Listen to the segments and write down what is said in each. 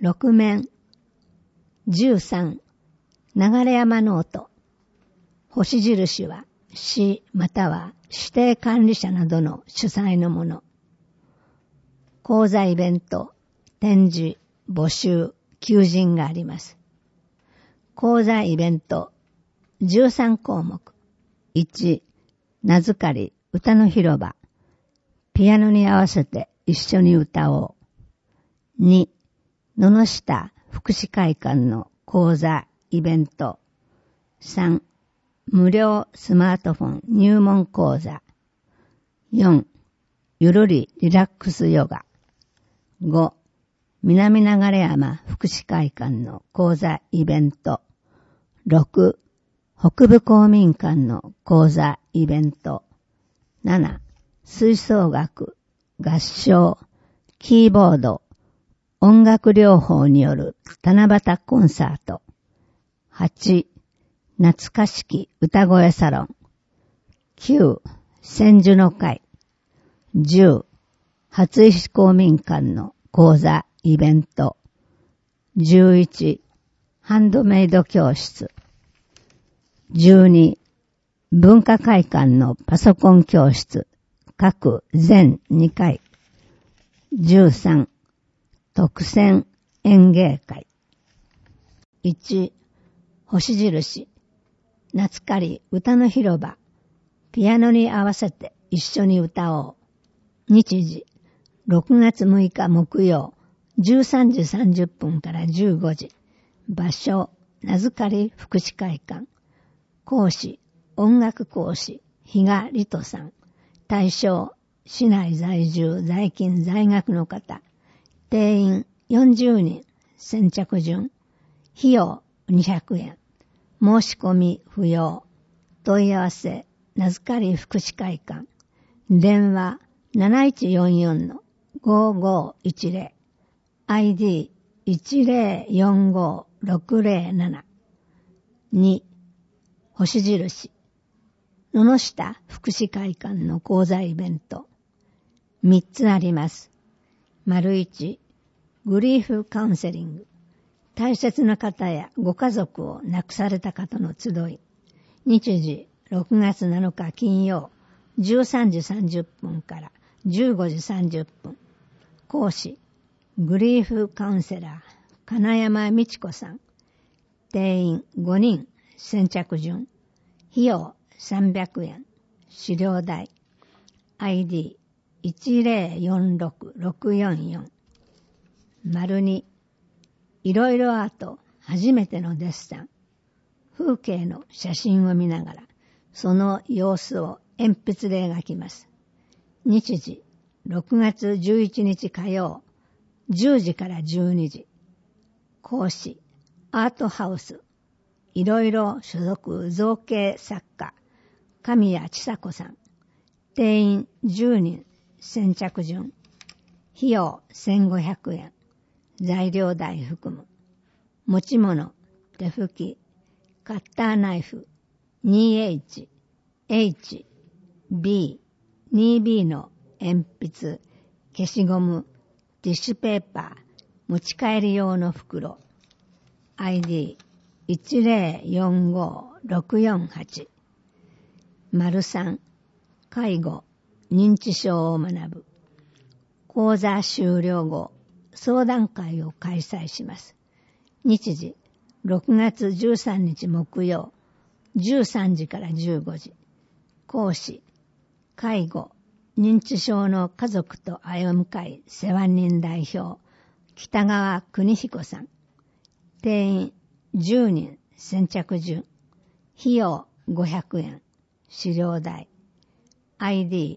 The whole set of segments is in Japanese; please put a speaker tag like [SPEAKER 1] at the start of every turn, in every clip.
[SPEAKER 1] 6面。13、流山ノート。星印は市または指定管理者などの主催のもの。講座イベント、展示、募集、求人があります。講座イベント、13項目。1、名付かり、歌の広場。ピアノに合わせて一緒に歌おう。2、野々下福祉会館の講座、イベント。3、無料スマートフォン入門講座。4、ゆるりリラックスヨガ。5、南流山福祉会館の講座、イベント。6、北部公民館の講座、イベント。7、吹奏楽、合唱、キーボード、音楽療法による七夕コンサート。8、懐かしき歌声サロン。9、千住の会。10、初石公民館の講座、イベント。11、ハンドメイド教室。12、文化会館のパソコン教室。各全2回。13、特選演芸会。1、星印。夏かり歌の広場。ピアノに合わせて一緒に歌おう。日時、6月6日木曜、13時30分から15時。場所、名付かり福祉会館。講師、音楽講師、比嘉里人さん。対象、市内在住、在勤、在学の方。定員40人、先着順。費用200円。申し込み不要。問い合わせ、名付かり福祉会館。電話7144-5510。ID 1045607。2、星印。野々下福祉会館の講座イベント。3つあります。1、グリーフカウンセリング。大切な方やご家族を亡くされた方の集い。日時、6月7日金曜、13時30分から15時30分。講師、グリーフカウンセラー、金山美智子さん。定員5人、先着順。費用300円。資料代。ID 1046644。2、いろいろアート、初めてのデッサン。風景の写真を見ながら、その様子を鉛筆で描きます。日時、6月11日火曜、10時から12時。講師、アートハウス、いろいろ所属造形作家、神谷千佐子さん。定員10人、先着順。費用1500円。材料代含む。持ち物、手拭き、カッターナイフ、2H、H、B、2B の鉛筆、消しゴム、ティッシュペーパー、持ち帰り用の袋。ID 1045648。3、介護、認知症を学ぶ。講座終了後、相談会を開催します。日時、6月13日木曜、13時から15時。講師、介護、認知症の家族と歩む会世話人代表、北川邦彦さん。定員10人、先着順。費用500円。資料代。ID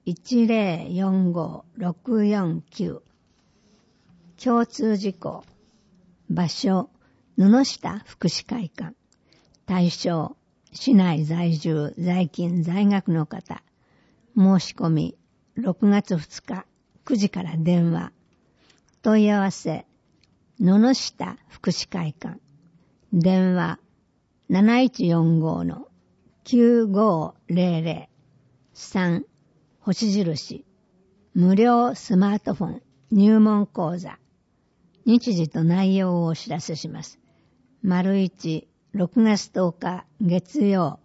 [SPEAKER 1] 1045649。共通事項。場所、野々下福祉会館。対象、市内在住、在勤、在学の方。申し込み、6月2日、9時から電話。問い合わせ、野々下福祉会館。電話、7145-9500。3、星印。無料スマートフォン入門講座。 日時と内容をお知らせします。1、6月10日月曜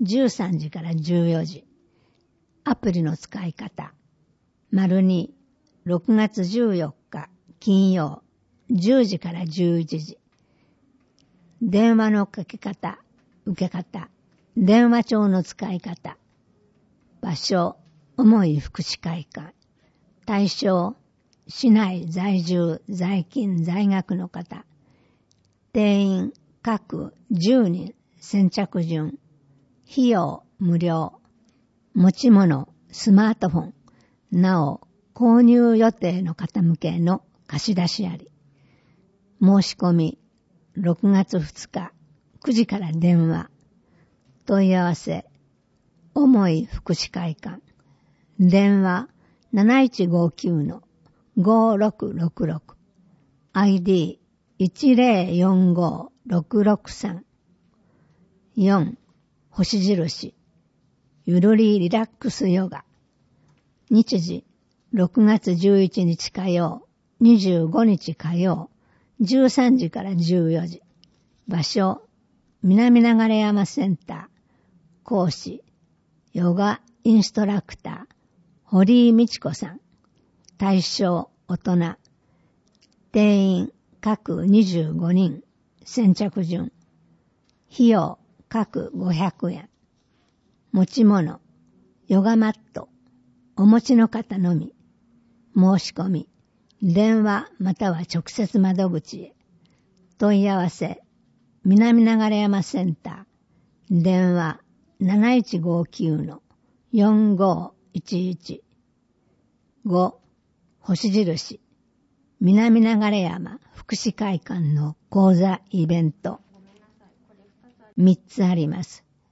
[SPEAKER 1] 13時から14時。アプリの使い方。2、6月14日金曜10時から11時。電話のかけ方、受け方、電話帳の使い方。場所、重い福祉会館。対象、市内在住、在勤、在学の方。定員、各10人、先着順。費用、無料。持ち物、スマートフォン。なお、購入予定の方向けの貸し出しあり。申し込み、6月2日、9時から電話。問い合わせ、重い福祉会館。電話、7159-5666。ID、1045663。4、星印。ゆるりリラックスヨガ。日時、6月11日火曜、25日火曜、13時から14時。場所、南流山センター。講師、ヨガインストラクター、堀井美智子さん。対象、大人。定員、各25人。先着順。費用、各500円。持ち物、ヨガマット。お持ちの方のみ。申し込み、電話または直接窓口へ。問い合わせ、南流山センター。電話、7159-4511。5、星印。南流山福祉会館の講座イベント。3つあります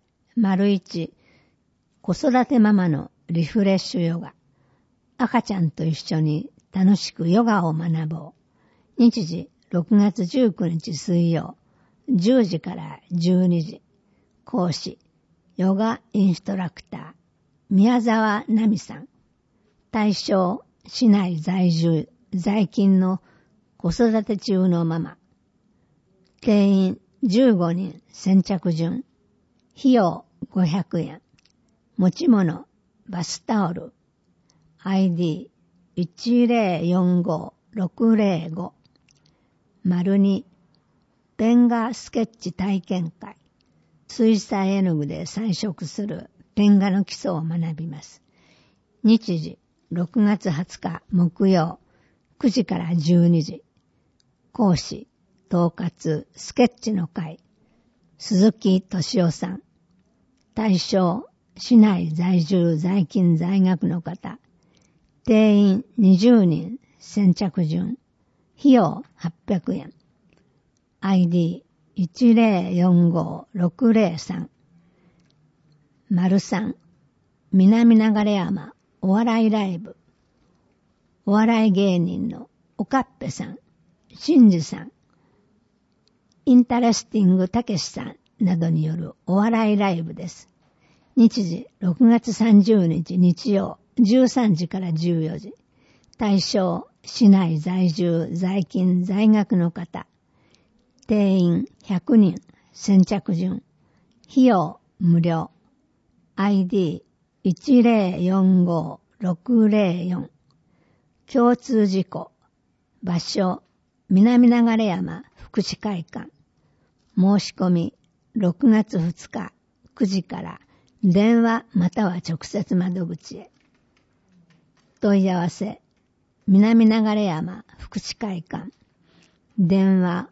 [SPEAKER 1] 。1、子育てママのリフレッシュヨガ。赤ちゃんと一緒に楽しくヨガを学ぼう。日時、6月19日水曜、10時から12時。講師、ヨガインストラクター、宮沢奈美さん。対象、市内在住、在勤の子育て中のママ。定員15人、先着順。費用500円。持ち物、バスタオル。ID、1045605。2、ペン画スケッチ体験会。水彩絵の具で彩色するペン画の基礎を学びます。日時、6月20日木曜、9時から12時。講師、統括スケッチの会。鈴木敏夫さん。対象、市内在住在勤在学の方。定員20人、先着順。費用800円。ID 1045603。3、南流山お笑いライブ。お笑い芸人のおかっぺさん、しんじさん、インタレスティングたけしさんなどによるお笑いライブです。日時6月30日日曜13時から14時。対象、市内在住在勤在学の方。定員100人、先着順。費用無料。ID 1045604。共通事項。場所、南流山福祉会館。申し込み、6月2日9時から電話または直接窓口へ。問い合わせ、南流山福祉会館。電話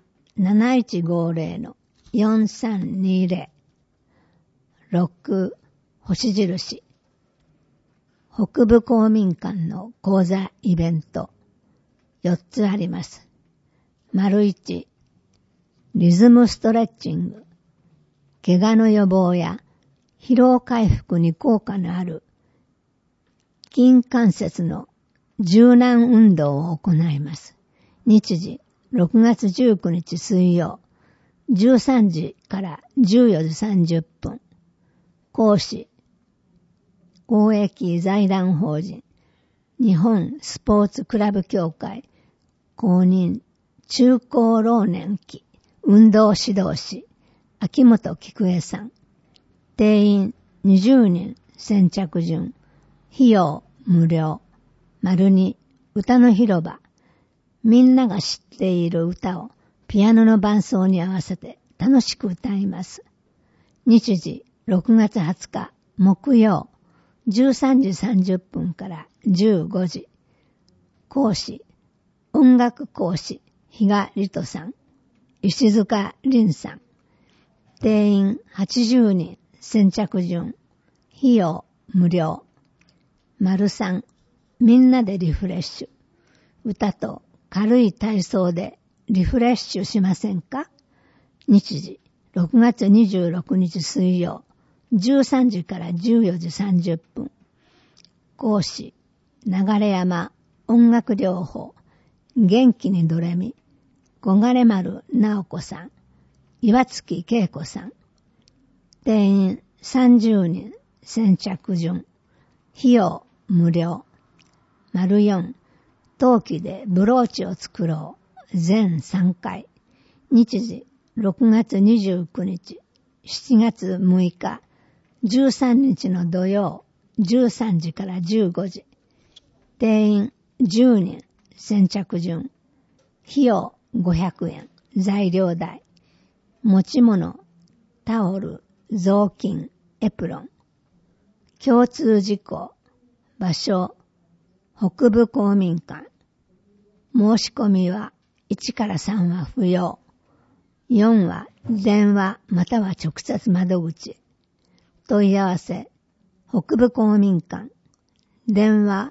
[SPEAKER 1] 7150-4320。6、星印。北部公民館の講座イベント。4つあります。1、リズムストレッチング。怪我の予防や疲労回復に効果のある筋関節の柔軟運動を行います。日時、6月19日水曜、13時から14時30分。講師、公益財団法人、日本スポーツクラブ協会公認中高老年期運動指導士秋元菊江さん。定員20人先着順。費用無料。2歌の広場。みんなが知っている歌をピアノの伴奏に合わせて楽しく歌います。日時6月20日木曜13時30分から15時。講師音楽講師比嘉里人さん、石塚凛さん。定員80人先着順。費用無料。3みんなでリフレッシュ。歌と軽い体操でリフレッシュしませんか？日時6月26日水曜13時から14時30分。講師流山音楽療法元気にドレミ小金丸直子さん、岩月恵子さん。定員30人先着順。費用無料。4陶器でブローチを作ろう全3回。日時6月29日7月6日13日の土曜13時から15時。定員10人先着順。費用500円。材料代。持ち物タオル、雑巾、エプロン。共通事項。場所北部公民館。申し込みは1から3は不要。4は電話または直接窓口。問い合わせ北部公民館。電話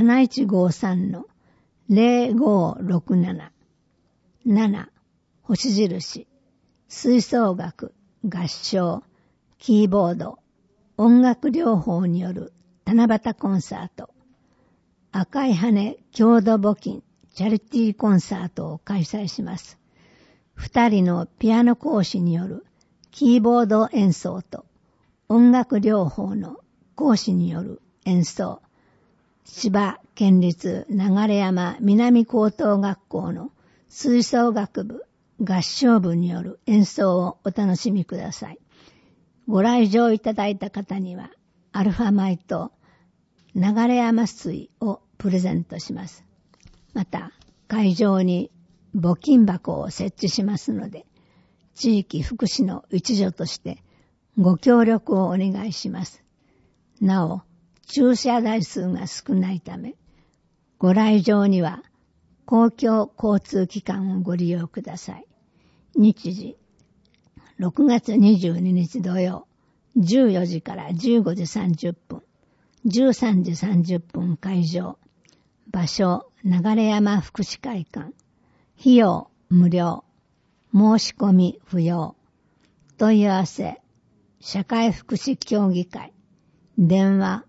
[SPEAKER 1] 7153-0567。7星印吹奏楽、合唱、キーボード、音楽療法による七夕コンサート。赤い羽郷土募金チャリティーコンサートを開催します。2人のピアノ講師によるキーボード演奏と音楽療法の講師による演奏。千葉県立流山南高等学校の吹奏楽部合唱部による演奏をお楽しみください。ご来場いただいた方にはアルファ米と流山水をプレゼントします。また会場に募金箱を設置しますので、地域福祉の一助としてご協力をお願いします。なお、駐車台数が少ないため、ご来場には公共交通機関をご利用ください。日時、6月22日土曜、14時から15時30分、13時30分会場。場所、流山福祉会館。費用無料。申し込み不要。問い合わせ、社会福祉協議会。電話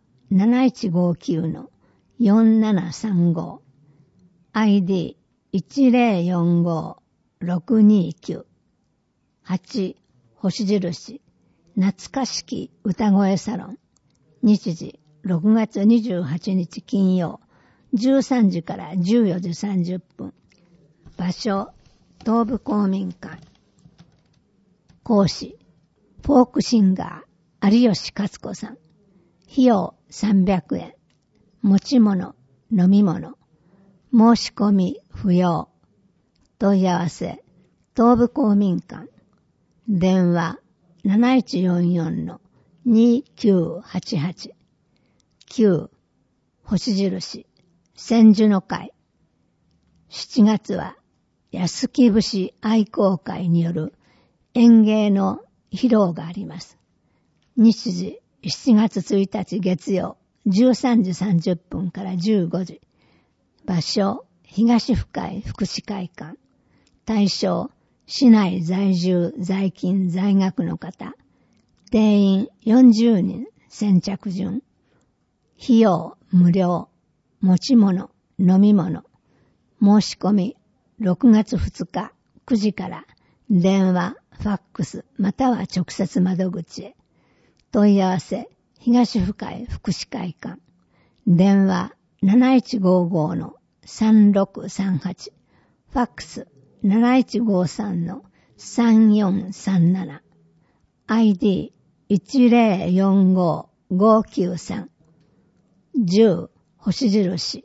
[SPEAKER 1] 7159-4735。ID1045-629。8星印懐かしき歌声サロン。日時6月28日金曜13時から14時30分。場所東部公民館。講師フォークシンガー有吉勝子さん。費用300円。持ち物飲み物。申し込み不要。問い合わせ東部公民館。電話7144-2988。9星印千住の会。7月は安木節愛好会による演芸の披露があります。日時7月1日月曜13時30分から15時。場所東深井福祉会館。対象市内在住在勤在学の方。定員40人先着順。費用無料。持ち物飲み物。申し込み6月2日9時から電話ファックスまたは直接窓口へ。問い合わせ東深井福祉会館。電話7155-3638。ファックス 7153-3437 ID1045-593 10星印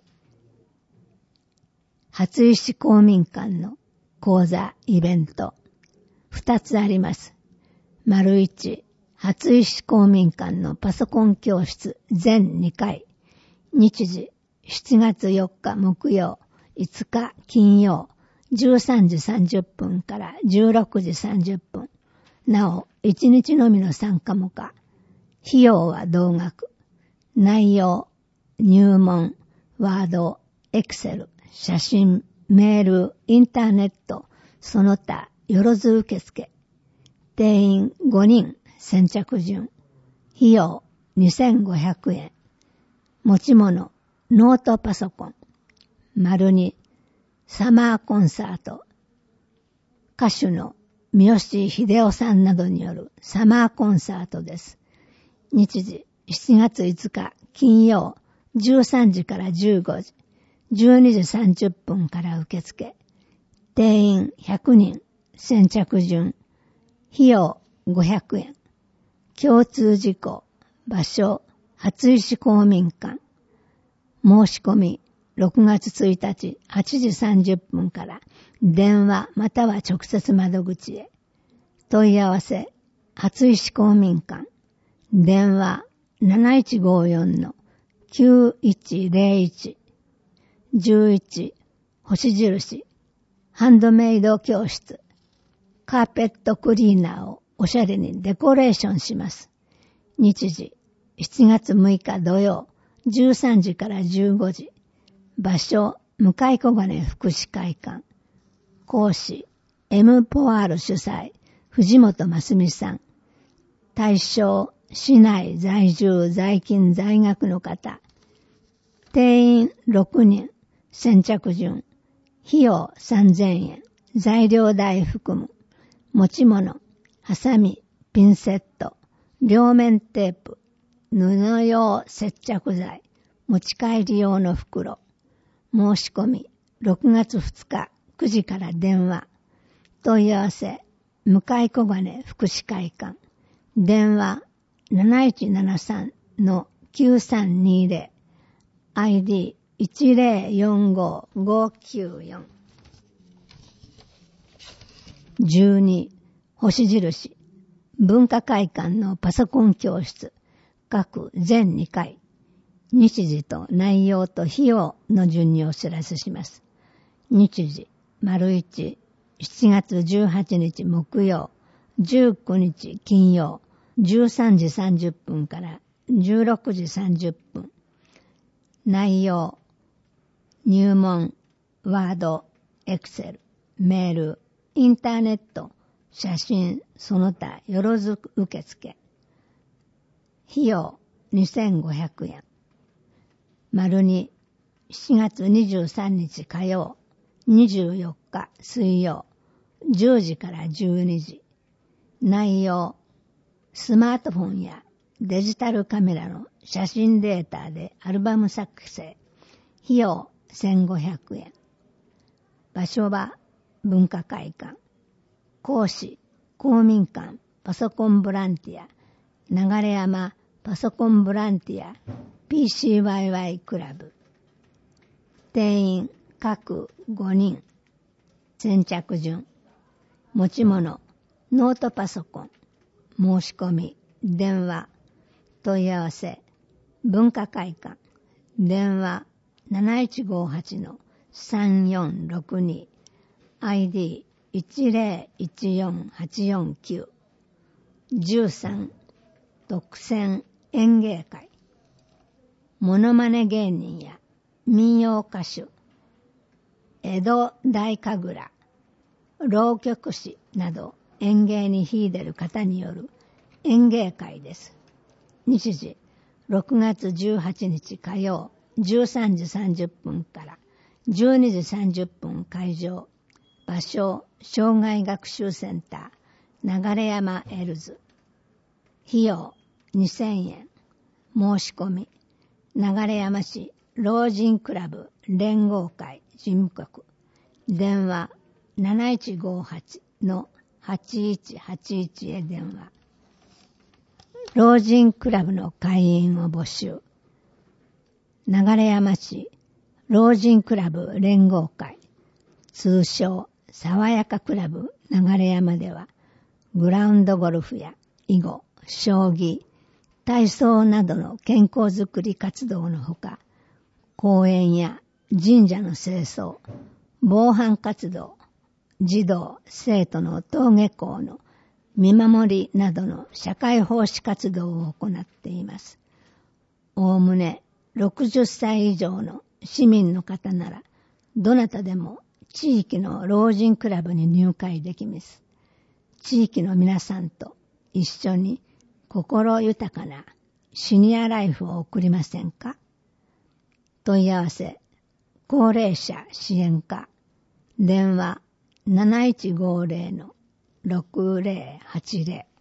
[SPEAKER 1] 初石公民館の講座イベント2つあります。1初石公民館のパソコン教室全2回日時7月4日木曜5日金曜13時30分から16時30分。なお、1日のみの参加も可。費用は同額。内容、入門、ワード、エクセル、写真、メール、インターネット、その他、よろず受付。定員5人、先着順。費用2500円。持ち物、ノートパソコン。2、サマーコンサート。歌手の三好秀夫さんなどによるサマーコンサートです。日時7月5日金曜13時から15時、12時30分から受付。定員100人、先着順。費用500円。共通事項、場所、初石公民館。申し込み、6月1日8時30分から電話または直接窓口へ。問い合わせ、初石公民館。電話 7154-9101。11、星印。ハンドメイド教室。カーペットクリーナーをおしゃれにデコレーションします。日時、7月6日土曜、13時から15時。場所、向小金福祉会館。講師、M ポワール主催、藤本真澄さん。対象、市内在住在勤在学の方。定員6人、先着順。費用3000円。材料代含む。持ち物、ハサミ、ピンセット、両面テープ、布用接着剤、持ち帰り用の袋。申し込み、6月2日9時から電話。問い合わせ、向小金福祉会館。電話 7173-9320。ID 1045594。12、星印。文化会館のパソコン教室。各全2回。日時と内容と費用の順にお知らせします。日時、1、7月18日木曜、19日金曜、13時30分から16時30分。内容、入門、ワード、エクセル、メール、インターネット、写真、その他よろず受付。費用2500円。2、7月23日火曜、24日水曜、10時から12時。内容、スマートフォンやデジタルカメラの写真データでアルバム作成。費用1500円。場所は文化会館。講師、公民館パソコンボランティア、流山パソコンボランティア PCYY クラブ。定員各5人。先着順。持ち物、ノートパソコン。申し込み、電話。問い合わせ、文化会館。電話 7158-3462。ID 1014849。13、特選演芸会。モノマネ芸人や民謡歌手、江戸大神楽、浪曲師など演芸に秀でる方による演芸会です。日時、6月18日火曜、13時30分から12時30分会場。場所、障害学習センター、流山エルズ。費用2000円。申し込み、流山市老人クラブ連合会事務局。電話 7158-8181へ電話。老人クラブの会員を募集。流山市老人クラブ連合会、通称爽やかクラブ流山では、グラウンドゴルフや囲碁、将棋、体操などの健康づくり活動のほか、公園や神社の清掃、防犯活動、児童、生徒の登下校の見守りなどの社会奉仕活動を行っています。おおむね60歳以上の市民の方なら、どなたでも地域の老人クラブに入会できます。地域の皆さんと一緒に心豊かなシニアライフを送りませんか？問い合わせ、高齢者支援課、電話7150-6080。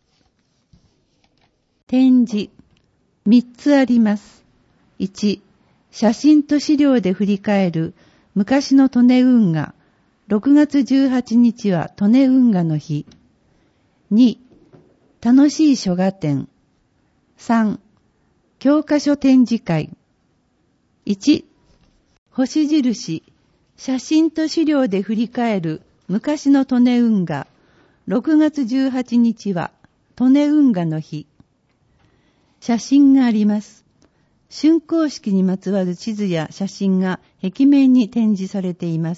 [SPEAKER 2] 展示3つあります。1、写真と資料で振り返る昔の利根運河。6月18日は利根運河の日。2、楽しい書画展。3、教科書展示会。1、星印、写真と資料で振り返る昔の利根運河。6月18日は利根運河の日。写真があります。竣工式にまつわる地図や写真が壁面に展示されています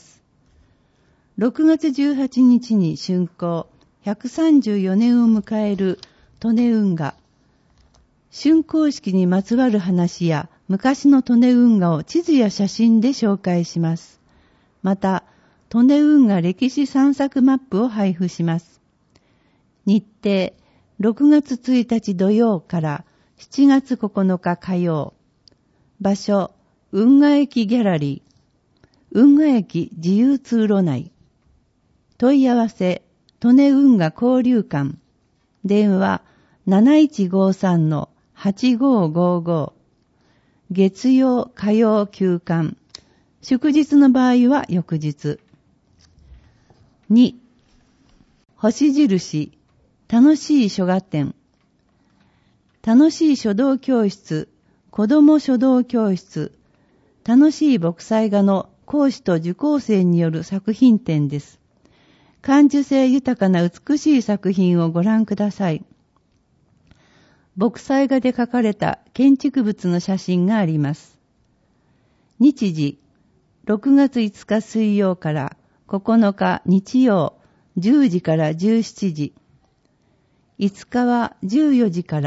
[SPEAKER 2] 。6月18日に竣工134年を迎える利根運河。竣工式にまつわる話や昔の利根運河を地図や写真で紹介します。また、利根運河歴史散策マップを配布します。日程、6月1日土曜から7月9日火曜。場所、運河駅ギャラリー。運河駅自由通路内。問い合わせ、利根運河交流館。電話、7153-8555。月曜、火曜休館。祝日の場合は翌日。2、星印、楽しい書画展。楽しい書道教室、子ども書道教室、楽しい墨彩画の講師と受講生による作品展です。感受性豊かな美しい作品をご覧ください。墨彩画で描かれた建築物の写真があります。日時、6月5日水曜から9日日曜10時から17時。5日は14時から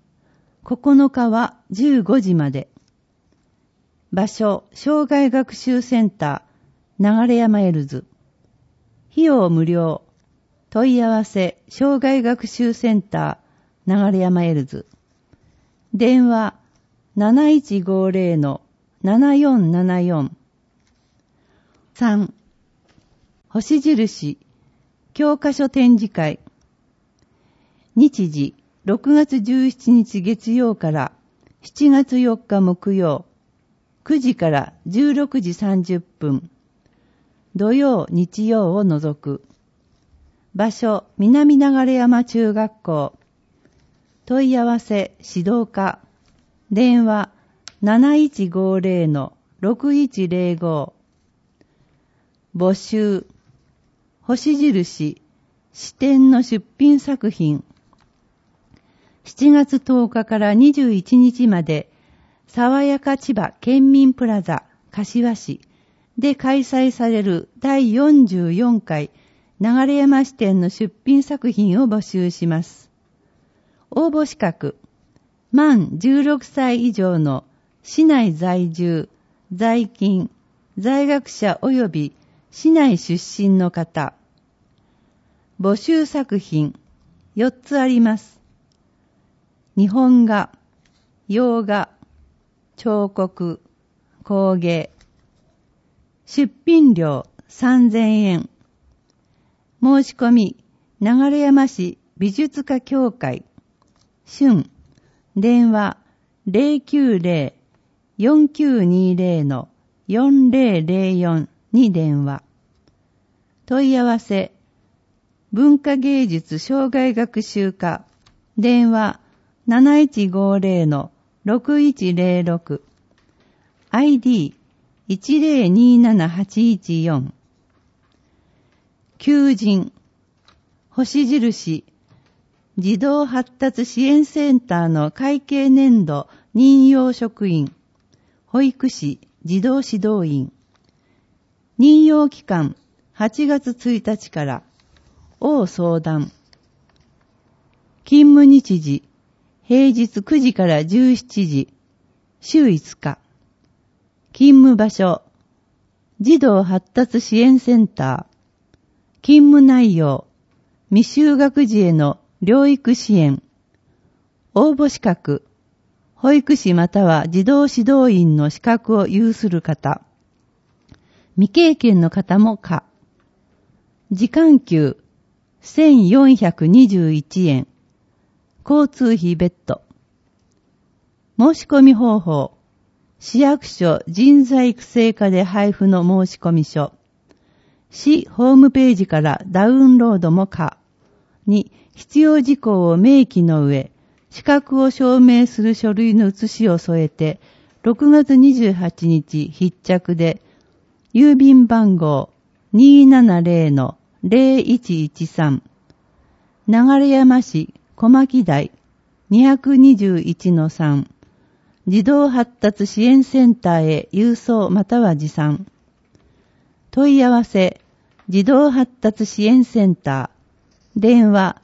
[SPEAKER 2] 、9日は15時まで。場所、障害学習センター、流山エルズ。費用無料。問い合わせ、障害学習センター、流山エルズ。電話、7150-7474。3、星印、教科書展示会。日時、6月17日月曜から7月4日木曜、9時から16時30分。土曜、日曜を除く。場所、南流山中学校。問い合わせ、指導課。電話、7150-6105。募集、星印、支店の出品作品。7月10日から21日まで、爽やか千葉県民プラザ柏市で開催される第44回流山支店の出品作品を募集します。応募資格、満16歳以上の市内在住、在勤、在学者及び市内出身の方。募集作品、4つあります。日本画、洋画、彫刻、工芸。出品料3000円。申し込み、流山市美術家協会。春、電話090-4920-4004に電話。 問い合わせ、文化芸術障害学習課、電話 7150-6106、ID1027814、求人、星印、児童発達支援センターの会計年度任用職員、保育士、児童指導員。任用期間8月1日から応相談。勤務日時、平日9時から17時、週5日。勤務場所、児童発達支援センター。勤務内容、未就学児への療育支援。応募資格、保育士または児童指導員の資格を有する方。未経験の方も可。時間給、1421円。交通費別途。申し込み方法。市役所人材育成課で配布の申し込み書。市ホームページからダウンロードも可。に必要事項を明記の上、資格を証明する書類の写しを添えて、6月28日必着で、郵便番号 270-0113、流山市小牧台 221-3、児童発達支援センターへ郵送または持参。問い合わせ、児童発達支援センター、電話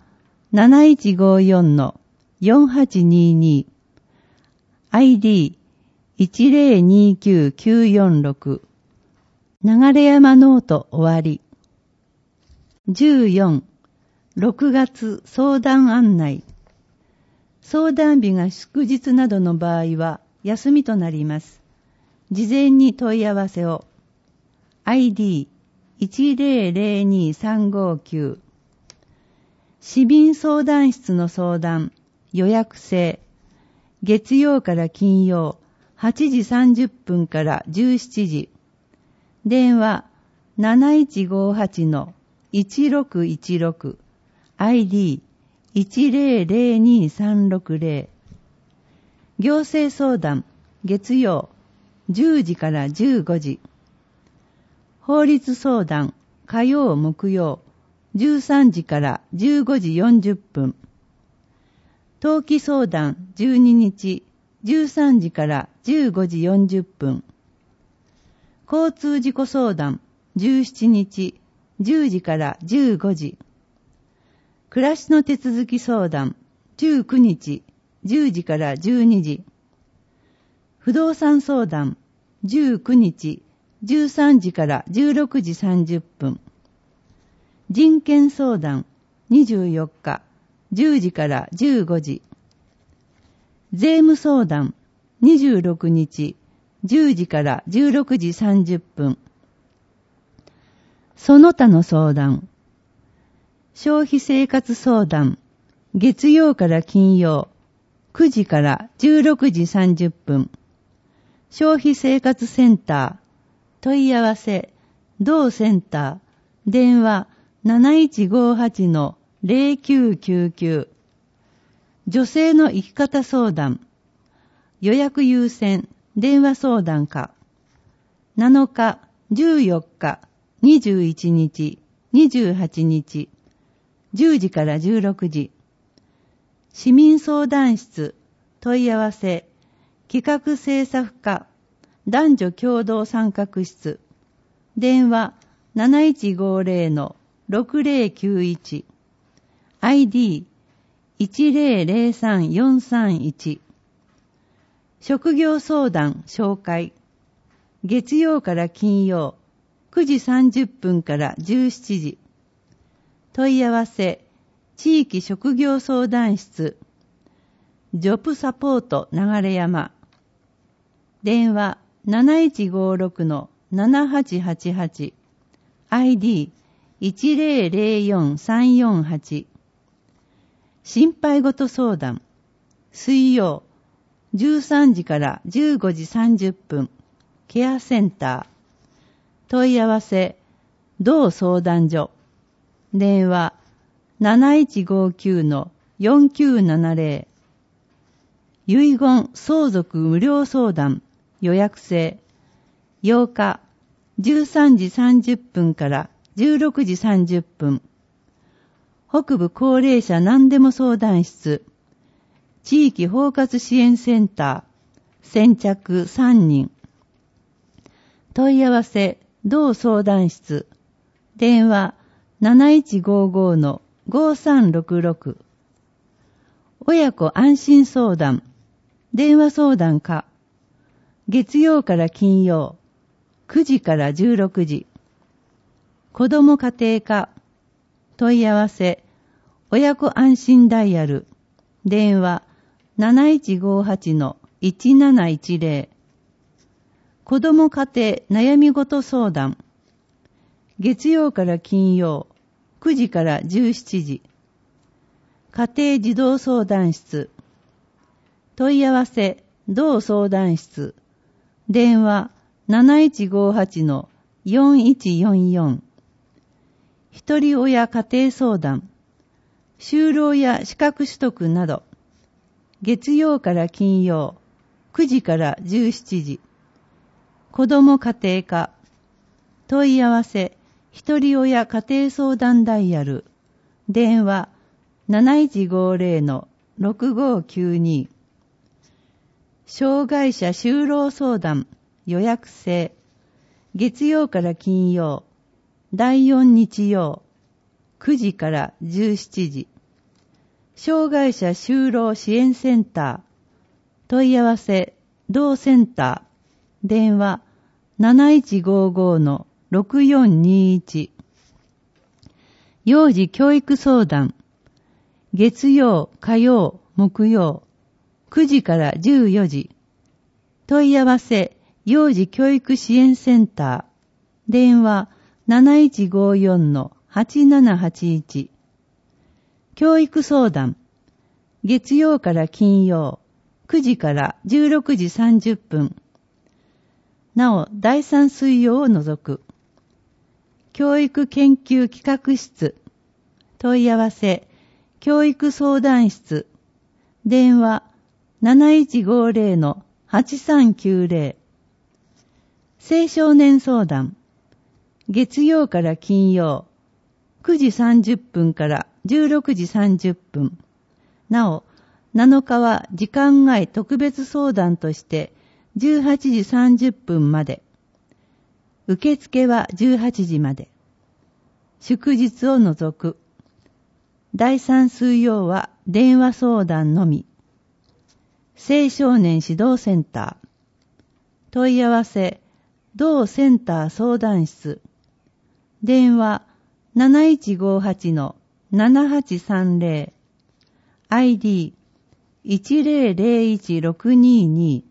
[SPEAKER 2] 7154-4822、ID1029946、流山ノート終わり。14、6月相談案内。相談日が祝日などの場合は休みとなります。事前に問い合わせを。ID1002359、市民相談室の相談、予約制。月曜から金曜、8時30分から17時。電話 7158-1616、ID1002360。行政相談、月曜、10時から15時。法律相談、火曜木曜、13時から15時40分。登記相談、12日、13時から15時40分。交通事故相談、17日、10時から15時。暮らしの手続き相談、19日、10時から12時。不動産相談、19日、13時から16時30分。人権相談、24日、10時から15時。税務相談、26日、10時から16時30分。その他の相談。消費生活相談、月曜から金曜、9時から16時30分。消費生活センター、問い合わせ、同センター、電話 7158-0999。女性の生き方相談、予約優先、電話相談課。7日、14日、21日、28日、10時から16時。市民相談室、問い合わせ、企画制作課、男女共同参画室。電話 7150-6091。ID1003431。職業相談紹介。月曜から金曜、9時30分から17時。問い合わせ、地域職業相談室。ジョブサポート流山。電話7156-7888。ID1004348。心配事相談。水曜、13時から15時30分。ケアセンター。問い合わせ、 同相談所。電話 7159-4970。遺言相続無料相談予約制。8日13時30分から16時30分。北部高齢者何でも相談室。地域包括支援センター。先着3人。問い合わせ同相談室。電話 7155-5366。親子安心相談。電話相談課。月曜から金曜。9時から16時。子ども家庭科。問い合わせ。親子安心ダイヤル。電話 7158-1710。子ども家庭悩み事相談。月曜から金曜。9時から17時。家庭児童相談室。問い合わせ同相談室。電話 7158-4144。一人親家庭相談。就労や資格取得など。月曜から金曜。9時から17時。子ども家庭科。問い合わせ一人親家庭相談ダイヤル。電話 7150-6592。障害者就労相談予約制。月曜から金曜。第4日曜。9時から17時。障害者就労支援センター。問い合わせ同センター。電話 7155-6421。幼児教育相談。月曜、火曜、木曜。9時から14時。問い合わせ幼児教育支援センター。電話 7154-8781。教育相談。月曜から金曜。9時から16時30分。なお、第3水曜を除く。教育研究企画室。問い合わせ。教育相談室。電話 7150-8390。青少年相談。月曜から金曜。9時30分から16時30分。なお、7日は時間外特別相談として18時30分まで。受付は18時まで。祝日を除く。第3水曜は電話相談のみ。青少年指導センター。問い合わせ、同センター相談室。電話 7158-7830。ID 1001622。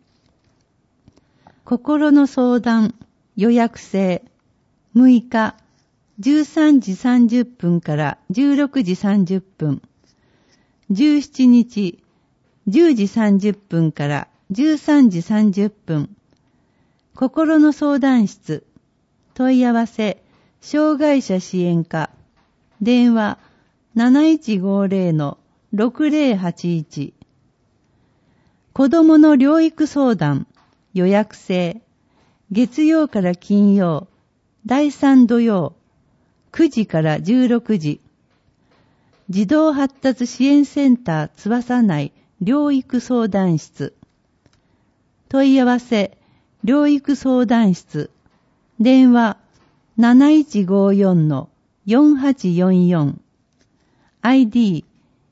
[SPEAKER 2] 心の相談予約制。6日13時30分から16時30分。17日10時30分から13時30分。心の相談室。問い合わせ障害者支援課。電話 7150-6081。子どもの療育相談予約制。月曜から金曜。第3土曜。9時から16時。児童発達支援センター翼内療育相談室。問い合わせ療育相談室。電話 7154-4844。ID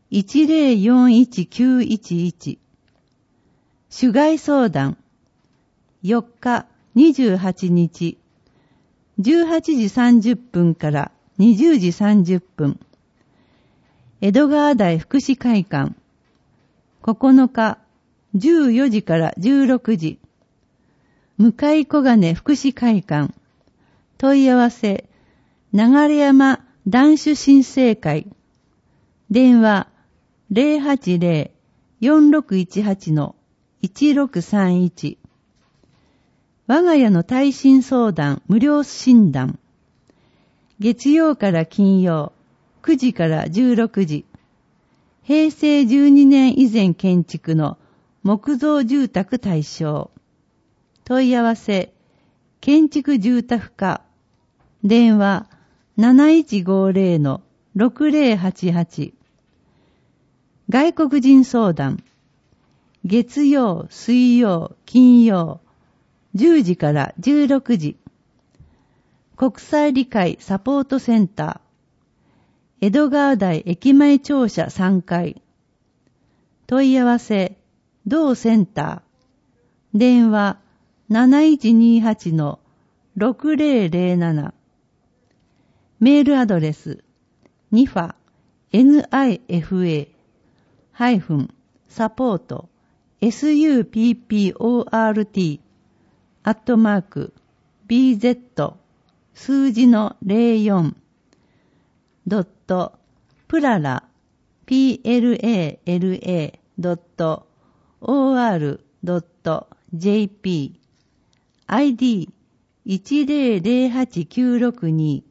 [SPEAKER 2] 1041911。主害相談。4日28日。18時30分から20時30分。江戸川台福祉会館。9日14時から16時。向小金福祉会館。問い合わせ流山男子新生会。電話 080-4618-1631。我が家の耐震相談無料診断。 月曜から金曜、9時から16時。平成12年以前建築の木造住宅対象。問い合わせ、建築住宅課。電話、7150-6088。外国人相談。月曜、水曜、金曜、10時から16時。国際理解サポートセンター。江戸川台駅前庁舎3階。問い合わせ、同センター。電話、7128-6007。メールアドレス、nifa-support@bz 数字の 04.plala.or.jp ID 10089622